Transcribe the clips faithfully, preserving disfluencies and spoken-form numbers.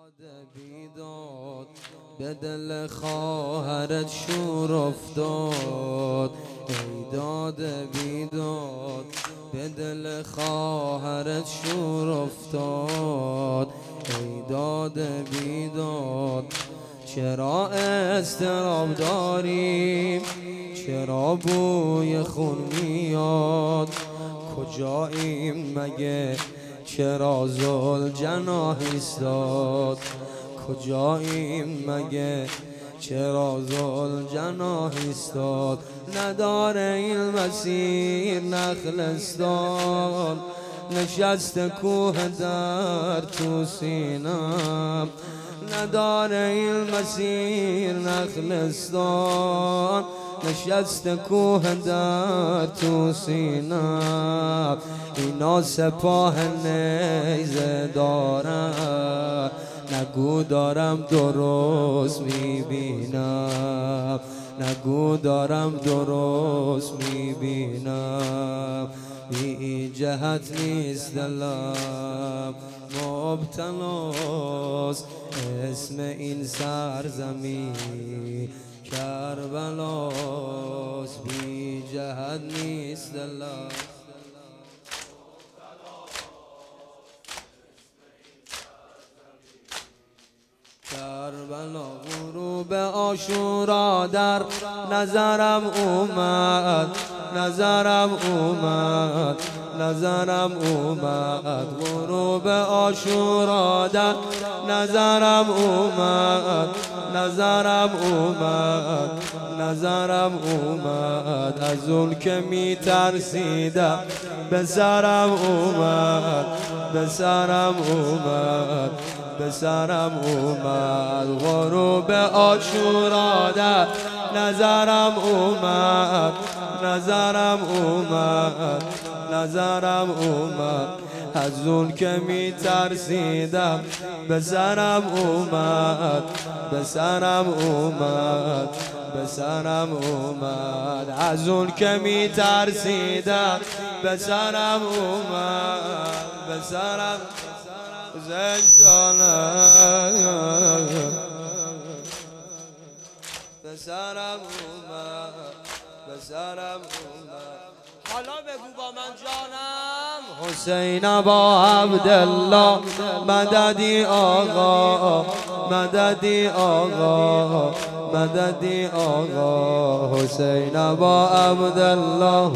بیداد به دل خواهرت شور افتاد، ای داد بیداد به دل خواهرت شور افتاد، ای داد بیداد چرا اضطراب داریم، چرا بوی خون میاد، کجاییم مگه چرا ذوالجناح ایستاد، کجاییم مگه چرا ذوالجناح ایستاد، نداره این مسیر نخلستان، نشسته کوه در تو سینم، نداره این مسیر نخلستان، نشسته کوه در تو سینم، اینا سپاه نیزه دارن، نگو دارم درست میبینم، نگو دارم درست میبینم، بی این جهت نیست دلم مبتلاست، اسم این سرزمین کربلاست، بی جهت نیست دلم کربلا. غروب عاشورا در نظرم اومد، نظرم اومد، نظرم اومد، غروب عاشورا در نظرم اومد، نظرم اومد، نظرم اومد، از اون که می ترسیدم به سرم اومد، به سرم اومد، به سرم اومد، غروب عاشورا در نظرم اومد، نظرم اومد، نظرم اومد، از اون که می ترسیدم به سرم اومد، به سرم اومد، به سرم اومد، از اون که می ترسیدم به سرم اومد، به سرم زنجانم به سرم اومد، به سرم اومد. حالا بگو با من جانم حسین با عبدالله مددی آقا، مددی آقا، مددی آقا، حسین با عبدالله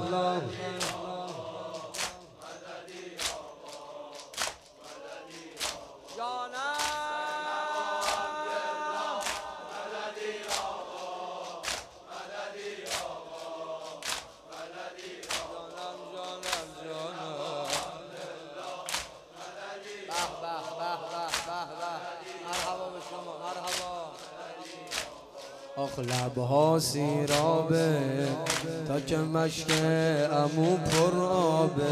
آخ لبها سیرابه تا که مشک عمو پر آبه،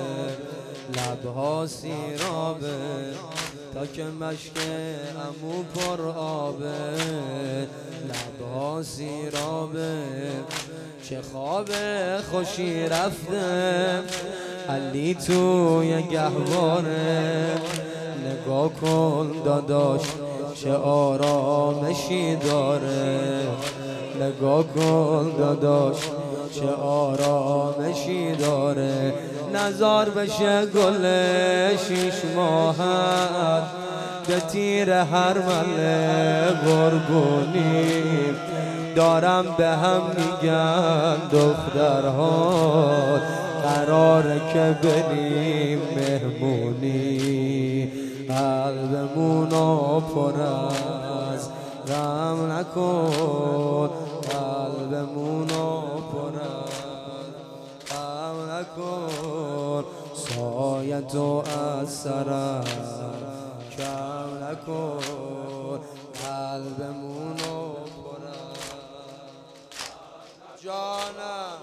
لبها سیرابه تا که مشک عمو پر آبه، لبها سیرابه چه خواب خوشی رفته علی توی گهواره، نگاه کن داداش چه آرامشی داره، نگاه کن داداش چه آرامشی داره، نزار بشه گل شیش ماهت به تیر هر مله قربونی، دارم به هم میگن دخترها قراره که بریم مهمونی، قلبمونو پر از غم نکن، قلبمونو پر از غم نکن، سایتو از سرم کم نکن، قلبمونو پر از جانم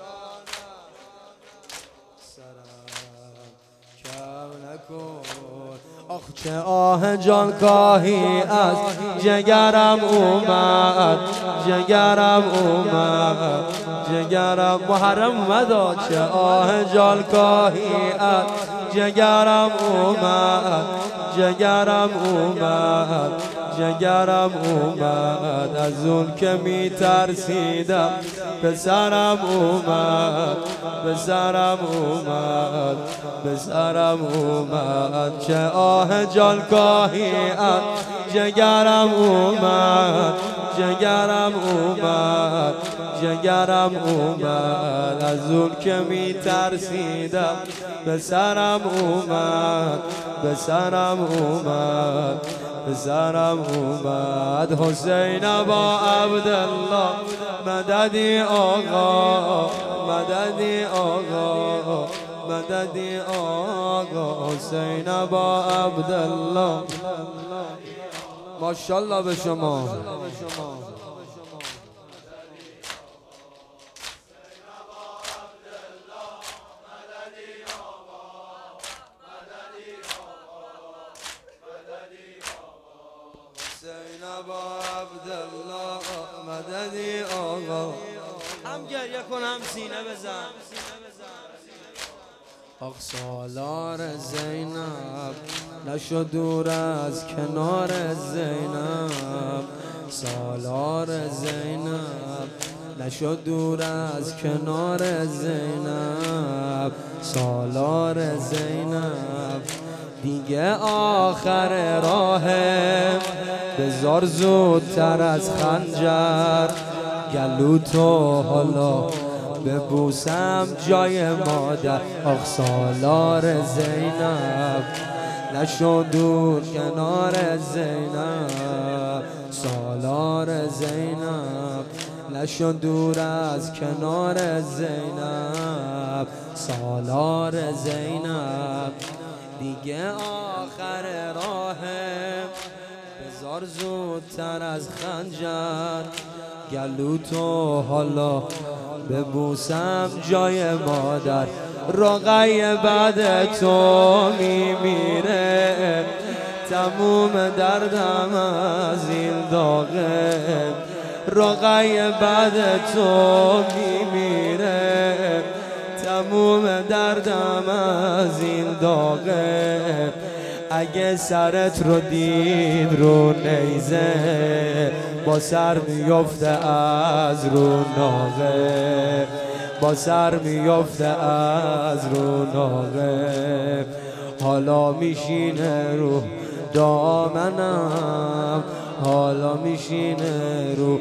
سرم کم نکن. آخ چه آه جان کاهی از جگرم اومد، جگرم اومد، جگرم محرم اومد، چه آه جان کاهی از جگرم اومد، جگرم اومد جگرم اومد از اون که می ترسیدم پسرم اومد پسرم اومد پسرم اومد چه آه جانکاهی از جگرم اومد جگرم اومد جگرم اومد از اون که می ترسیدم پسرم اومد پسرم اومد پسرم اومد حسین با عبدالله مددی آقا مددی آقا مددی آقا حسین با عبدالله ماشاءالله به شما با عبدالله مددی آقا هم گریه کن هم سینه بزن آخ سالار زینب نشو دور از کنار زینب سالار زینب نشو دور از کنار زینب سالار زینب دیگه آخر راهه بذار زودتر از خنجر گلو تو حالا ببوسم جای مادر آخ سالار زینب نشو دور کنار زینب سالار زینب نشو دور از کنار زینب سالار زینب دیگه آخر راهه بذار زودتر از خنجر گلو تو حالا ببوسم جای مادر رقیه بعد تو میمیره تموم دردم از این داغه رقیه بعد تو میمیره تموم دردم از این داغه اگه سرت رو دید رو نیزه با سر میفته از رو ناغه با سر میفته از رو ناغه حالا میشینه رو دامنم حالا میشینه رو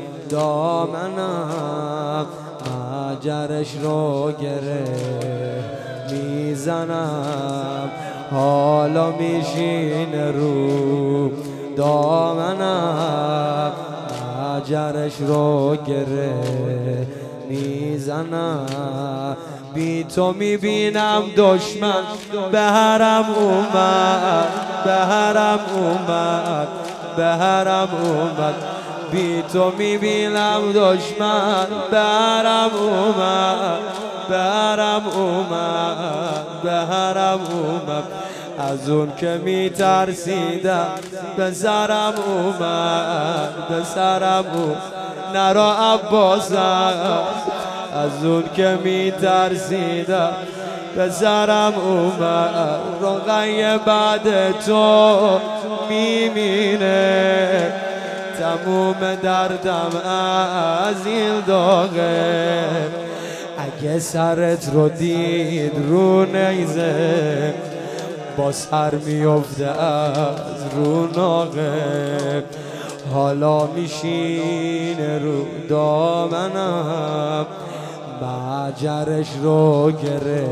دامنم مجرش رو گره میزنم حالا میشینه رو دامنم مجرش رو گره میزنم بی تو میبینم دشمن به حرم اومد به حرم اومد به حرم اومد بی تو میبینم دشمن به حرم اومد به حرم اومد به حرم اومد از اون که میترسیدم به سرم اومد به سرم اومد نرا عباسم از اون که میترسیدم به سرم اومد رقیه بعد تو میمینه تموم دردم از این داغه اگه سرت رو دید رو نیزه با سر میفته از رو ناغه حالا میشینه رو دامنم مجرش رو گره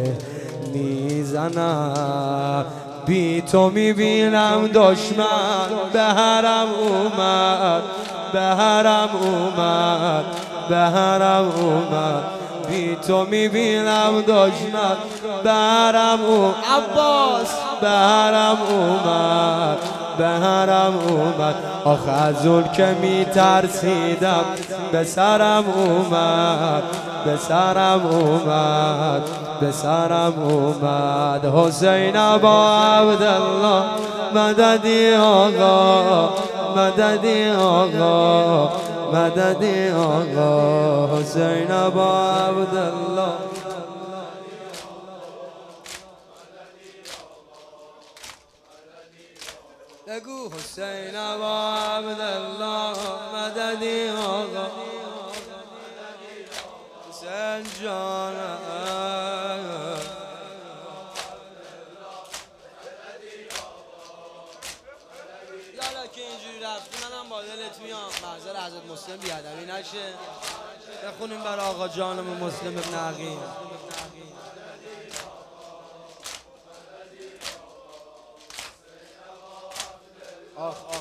میزنم بی تو میبینم دشمن به حرم اومد به حرم اومد به حرم اومد بی تو میبینم دشمن به حرم اومد عباس به حرم اومد به حرم اومد آخه از اون که میترسیدم به سرم اومد به سرم اومد به سرم اومد حسین با عبدالله مددی آقا مددی آقا مددی آقا حسین با عبدالله بگو حسین و عبدالله مددی آقا حسین جانم یالا که اینجوری رفتی منم با دلت میام محضر حضرت مسلم بیادبی نشه بخونیم برای آقا جانم مسلم ابن عقیل آخ آخ